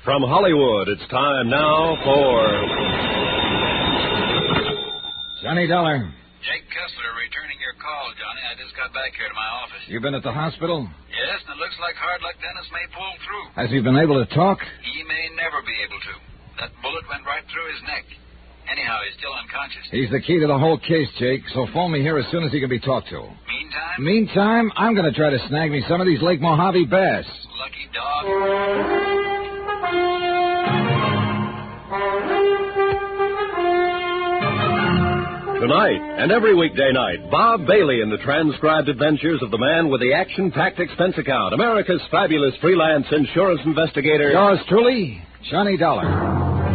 From Hollywood, it's time now for... Johnny Dollar. Jake Kessler returning your call, Johnny. I just got back here to my office. You been at the hospital? Yes, and it looks like Hard Luck Dennis may pull through. Has he been able to talk? He may never be able to. That bullet went right through his neck. Anyhow, he's still unconscious. He's the key to the whole case, Jake, so phone me here as soon as he can be talked to. Meantime, I'm going to try to snag me some of these Lake Mojave bass. Lucky dog. Tonight, and every weekday night, Bob Bailey in the transcribed adventures of the man with the action-packed expense account, America's fabulous freelance insurance investigator. Yours truly, Johnny Dollar.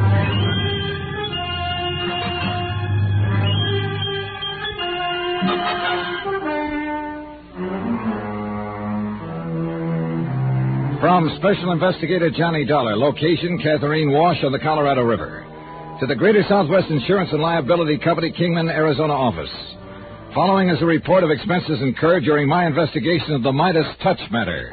From Special Investigator Johnny Dollar, location Catherine Wash on the Colorado River. To the Greater Southwest Insurance and Liability Company, Kingman, Arizona office. Following is a report of expenses incurred during my investigation of the Midas Touch matter.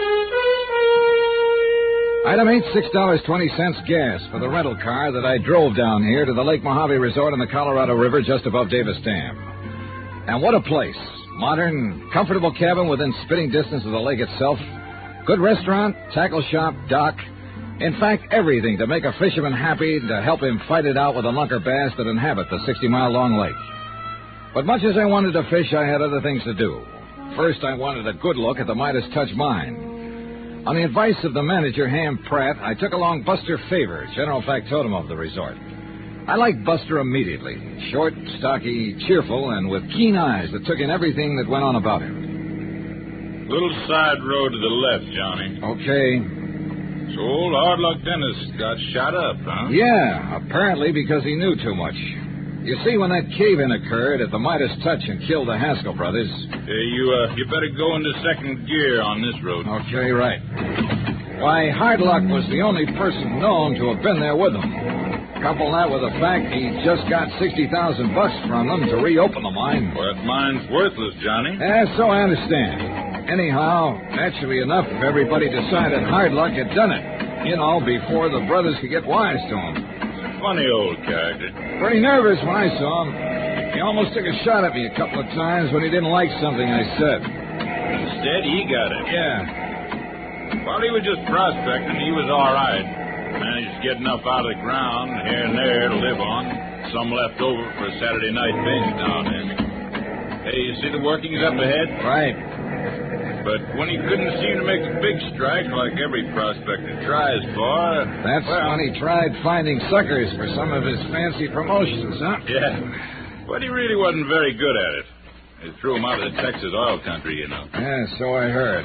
Item 8, $6.20 gas for the rental car that I drove down here to the Lake Mojave Resort on the Colorado River just above Davis Dam. And what a place. Modern, comfortable cabin within spitting distance of the lake itself. Good restaurant, tackle shop, dock. In fact, everything to make a fisherman happy and to help him fight it out with the lunker bass that inhabit the 60-mile-long lake. But much as I wanted to fish, I had other things to do. First, I wanted a good look at the Midas Touch mine. On the advice of the manager, Ham Pratt, I took along Buster Favor, general factotum of the resort. I liked Buster immediately. Short, stocky, cheerful, and with keen eyes that took in everything that went on about him. Little side road to the left, Johnny. Okay. So old Hard Luck Dennis got shot up, huh? Yeah, apparently because he knew too much. You see, when that cave-in occurred at the Midas Touch and killed the Haskell brothers... You better go into second gear on this road. Okay, right. Why, Hard Luck was the only person known to have been there with them. Couple that with the fact he just got $60,000 from them to reopen the mine. Well, that mine's worthless, Johnny. Yeah, so I understand. Anyhow, naturally enough, everybody decided Hard Luck had done it. You know, before the brothers could get wise to him. Funny old character. Pretty nervous when I saw him. He almost took a shot at me a couple of times when he didn't like something I said. Instead, he got it. Yeah. While he was just prospecting, he was all right. Managed to get enough out of the ground here and there to live on. Some left over for a Saturday night binge now and then. Hey, you see the workings up ahead? Right. But when he couldn't seem to make a big strike like every prospector tries for... That's when he tried finding suckers for some of his fancy promotions, huh? Yeah. But he really wasn't very good at it. They threw him out of the Texas oil country, you know. Yeah, so I heard.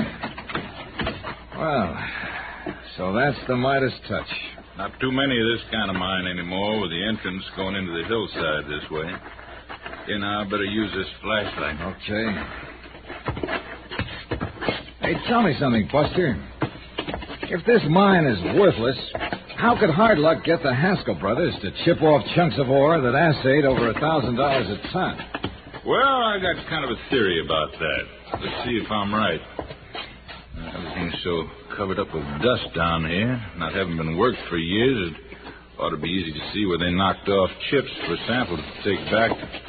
Well, so that's the Midas Touch. Not too many of this kind of mine anymore with the entrance going into the hillside this way. You know, I better use this flashlight. Okay. Hey, tell me something, Buster. If this mine is worthless, how could Hard Luck get the Haskell brothers to chip off chunks of ore that assayed over $1,000 a ton? Well, I got kind of a theory about that. Let's see if I'm right. Everything's so covered up with dust down here, not having been worked for years, it ought to be easy to see where they knocked off chips for sample to take back.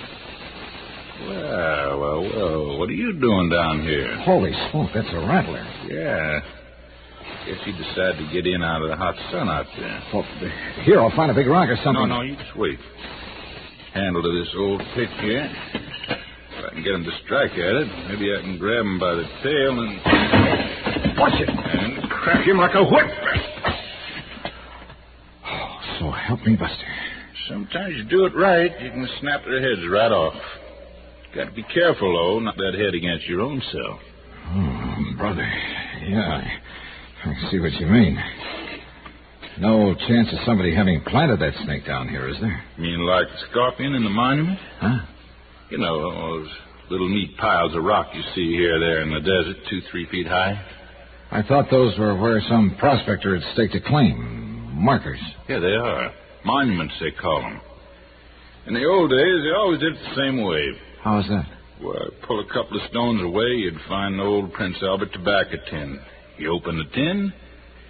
Well, what are you doing down here? Holy smoke, that's a rattler. Yeah. Guess you decided to get in out of the hot sun out there. Well, here, I'll find a big rock or something. No, you just wait. Handle to this old pick here. If I can get him to strike at it, maybe I can grab him by the tail and... Watch it! And crack him like a whip. Oh, so help me, Buster. Sometimes you do it right, you can snap their heads right off. Got to be careful, though, not that head against your own self. Oh, brother. Yeah, I see what you mean. No chance of somebody having planted that snake down here, is there? You mean like the scorpion in the monument? Huh? You know, those little neat piles of rock you see here there in the desert, 2-3 feet high. I thought those were where some prospector had staked a claim. Markers. Yeah, they are. Monuments, they call them. In the old days, they always did it the same way. How is that? Well, pull a couple of stones away, you'd find an old Prince Albert tobacco tin. You open the tin,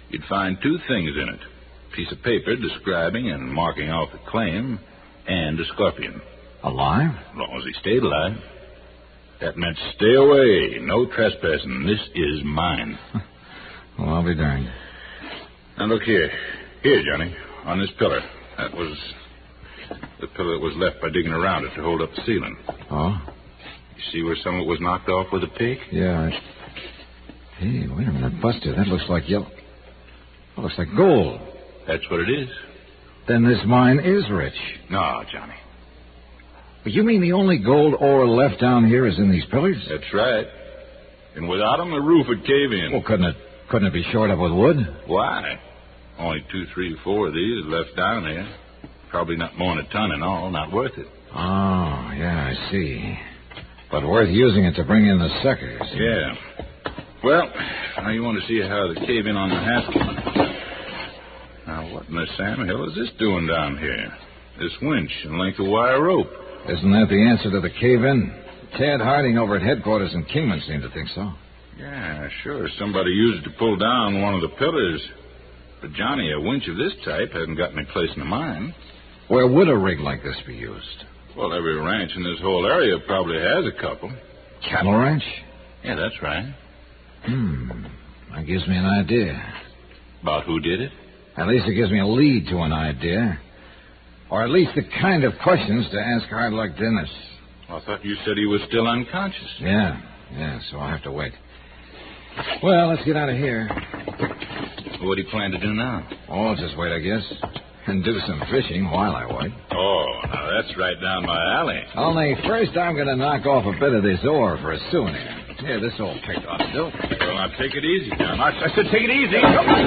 you'd find two things in it. A piece of paper describing and marking off the claim, and a scorpion. Alive? As long as he stayed alive. That meant stay away, no trespassing. This is mine. Well, I'll be darned. Now, look here. Here, Johnny, on this pillar. That was the pillar that was left by digging around it to hold up the ceiling. Oh? You see where some of it was knocked off with a pick? Yeah. Hey, wait a minute, Buster. That looks like yellow. That looks like gold. That's what it is. Then this mine is rich. No, Johnny. But you mean the only gold ore left down here is in these pillars? That's right. And without them, the roof would cave in. Well, couldn't it be shored up with wood? Why? Only 2, 3, 4 of these left down there. Probably not more than a ton in all. Not worth it. Oh, yeah, I see. But worth using it to bring in the suckers. Yeah. Well, now you want to see how the cave in on the Haskell. Now, what in the Sam Hill is this doing down here? This winch and length of wire rope. Isn't that the answer to the cave-in? Tad Harding over at headquarters in Kingman seemed to think so. Yeah, sure. Somebody used it to pull down one of the pillars. But, Johnny, a winch of this type hasn't got any place in the mine. Where would a rig like this be used? Well, every ranch in this whole area probably has a couple. Cattle ranch? Yeah, that's right. That gives me an idea. About who did it? At least it gives me a lead to an idea. Or at least the kind of questions to ask Hard Luck Dennis. I thought you said he was still unconscious. Yeah, so I'll have to wait. Well, let's get out of here. What do you plan to do now? Oh, I'll just wait, I guess. And do some fishing while I wait. Oh, now that's right down my alley. Only first I'm going to knock off a bit of this ore for a souvenir. Here, this old pick ought to do. Well, now take it easy, John. I said take it easy.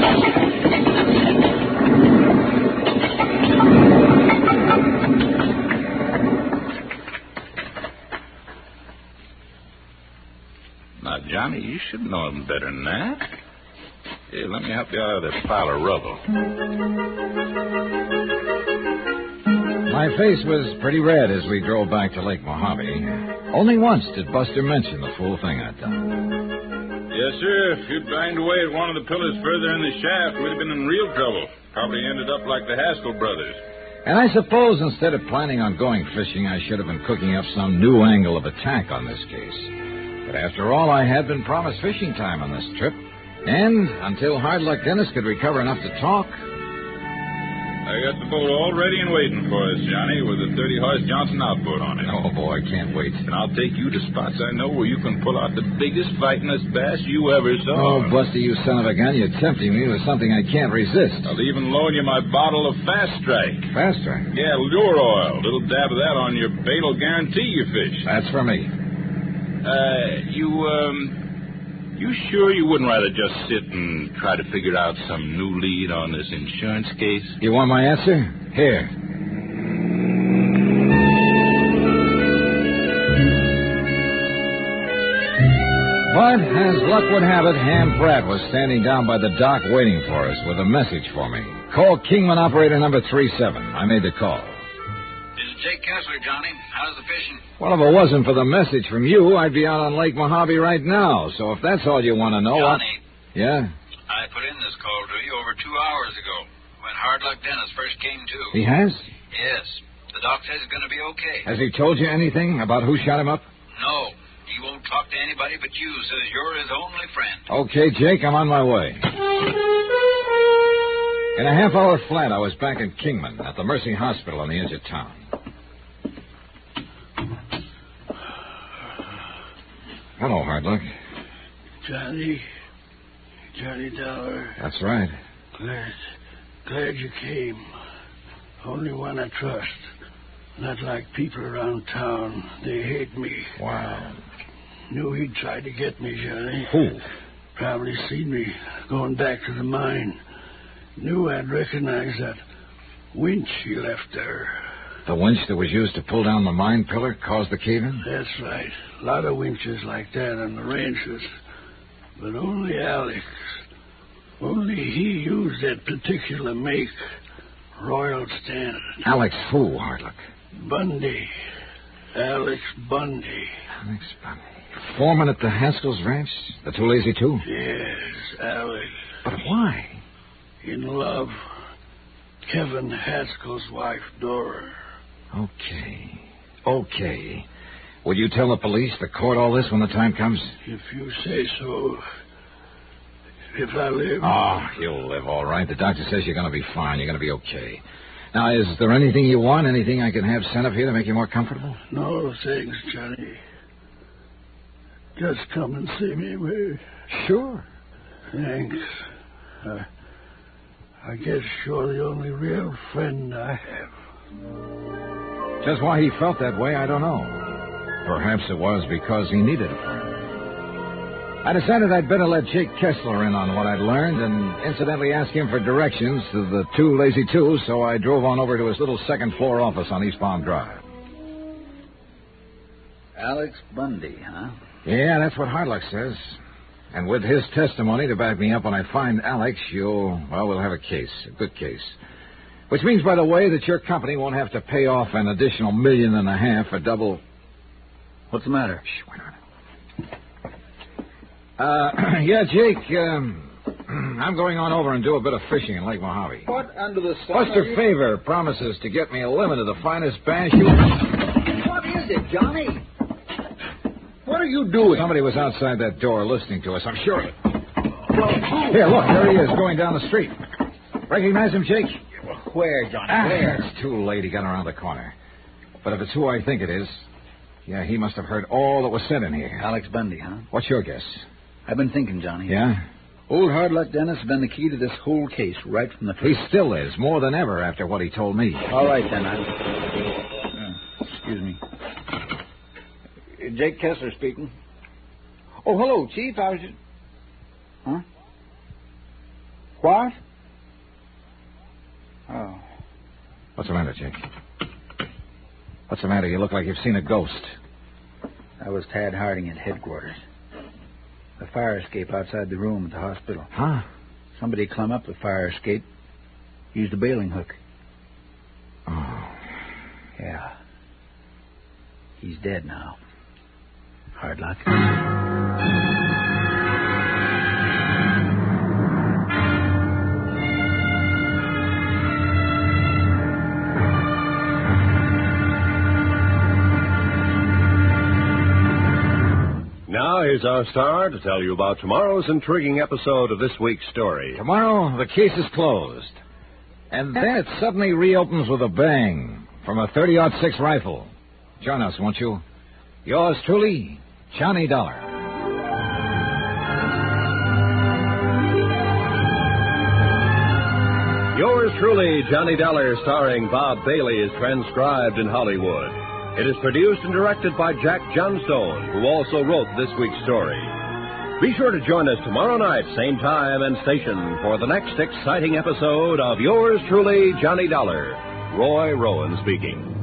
Now, Johnny, you should know him better than that. Here, let me help you out of this pile of rubble. My face was pretty red as we drove back to Lake Mojave. Only once did Buster mention the fool thing I'd done. Yes, sir. If you'd banged away at one of the pillars further in the shaft, we'd have been in real trouble. Probably ended up like the Haskell brothers. And I suppose instead of planning on going fishing, I should have been cooking up some new angle of attack on this case. But after all, I had been promised fishing time on this trip. And until Hard Luck Dennis could recover enough to talk... I got the boat all ready and waiting for us, Johnny, with a 30-horse Johnson outboard on it. Oh, boy, I can't wait. And I'll take you to spots I know where you can pull out the biggest fightingest bass you ever saw. Oh, Buster, you son of a gun, you're tempting me with something I can't resist. I'll even loan you my bottle of Fast Strike. Fast Strike? Yeah, lure oil. A little dab of that on your bait will guarantee you fish. That's for me. You sure you wouldn't rather just sit and try to figure out some new lead on this insurance case? You want my answer? Here. But as luck would have it, Ham Pratt was standing down by the dock waiting for us with a message for me. Call Kingman operator number 37. I made the call. This is Jake Kessler, Johnny. How's the fishing? Well, if it wasn't for the message from you, I'd be out on Lake Mojave right now. So if that's all you want to know... Johnny. Yeah? I put in this call to you over 2 hours ago when Hard Luck Dennis first came to. He has? Yes. The doc says he's going to be okay. Has he told you anything about who shot him up? No. He won't talk to anybody but you. Says you're his only friend. Okay, Jake, I'm on my way. In a half hour flat, I was back in Kingman at the Mercy Hospital on the edge of town. Hello, Hard Luck. Johnny Dollar. That's right. Glad you came. Only one I trust. Not like people around town. They hate me. Wow. Knew he'd try to get me, Johnny. Who? Probably seen me going back to the mine. Knew I'd recognize that winch he left there. The winch that was used to pull down the mine pillar caused the cave-in? That's right. A lot of winches like that on the ranches. But only Alex. Only he used that particular make. Royal Standard. Alex who, Hard Luck? Bundy. Alex Bundy. Alex Bundy. Foreman at the Haskell's ranch? The Too Lazy Two? Yes, Alex. But why? In love, Kevin Haskell's wife, Dora. Okay. Will you tell the police, the court, all this when the time comes? If you say so. If I live. Oh, you'll live all right. The doctor says you're going to be fine. You're going to be okay. Now, is there anything you want? Anything I can have sent up here to make you more comfortable? No, thanks, Johnny. Just come and see me, will you? Sure. Thanks. I guess you're the only real friend I have. Just why he felt that way, I don't know. Perhaps it was because he needed a friend. I decided I'd better let Jake Kessler in on what I'd learned and incidentally ask him for directions to the 2 Lazy Twos, so I drove on over to his little second-floor office on East Palm Drive. Alex Bundy, huh? Yeah, that's what Hardluck says. And with his testimony to back me up when I find Alex, we'll have a case, a good case. Which means, by the way, that your company won't have to pay off an additional $1.5 million for double... What's the matter? Shh, why not? Jake, I'm going on over and do a bit of fishing in Lake Mojave. What under the sun? Buster Favor promises to get me a limit of the finest bass you... What is it, Johnny? What are you doing? Somebody was outside that door listening to us, I'm sure of it. Here, look, there he is, going down the street. Recognize him, Jake? Where, Johnny? Where? It's too late. He got around the corner. But if it's who I think it is, yeah, he must have heard all that was said in here. Alex Bundy, huh? What's your guess? I've been thinking, Johnny. Yeah? Old Hardluck Dennis has been the key to this whole case right from the first. He still is, more than ever after what he told me. All right, then. Excuse me. Jake Kessler speaking. Oh, hello, Chief. I was just... Huh? What? Oh. What's the matter, Jake? What's the matter? You look like you've seen a ghost. That was Tad Harding at headquarters. The fire escape outside the room at the hospital. Huh? Somebody climbed up the fire escape, used a bailing hook. Oh. Yeah. He's dead now. Hard luck. Now, here's our star to tell you about tomorrow's intriguing episode of this week's story. Tomorrow, the case is closed. And then it suddenly reopens with a bang from a .30-06 rifle. Join us, won't you? Yours truly, Johnny Dollar. Yours truly, Johnny Dollar, starring Bob Bailey, is transcribed in Hollywood. It is produced and directed by Jack Johnstone, who also wrote this week's story. Be sure to join us tomorrow night, same time and station, for the next exciting episode of Yours truly, Johnny Dollar. Roy Rowan speaking.